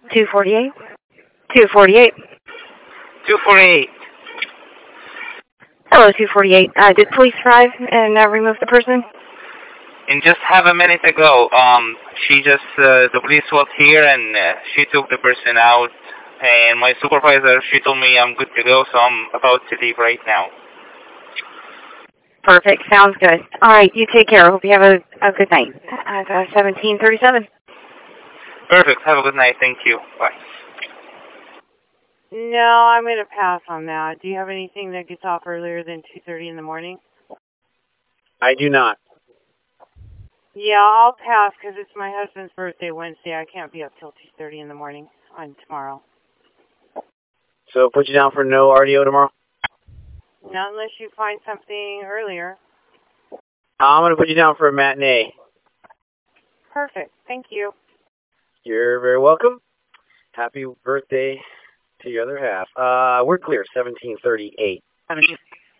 248. 248. 248. Hello, 248. Did police arrive and remove the person? And just half a minute ago, the police was here and she took the person out. And my supervisor, she told me I'm good to go, so I'm about to leave right now. Perfect. Sounds good. All right. You take care. Hope you have a good night. 1737. Perfect. Have a good night. Thank you. Bye. No, I'm going to pass on that. Do you have anything that gets off earlier than 2:30 in the morning? I do not. Yeah, I'll pass because it's my husband's birthday Wednesday. I can't be up till 2:30 in the morning on tomorrow. So put you down for no RDO tomorrow? Not unless you find something earlier. I'm going to put you down for a matinee. Perfect. Thank you. You're very welcome. Happy birthday to your other half. We're clear, 1738.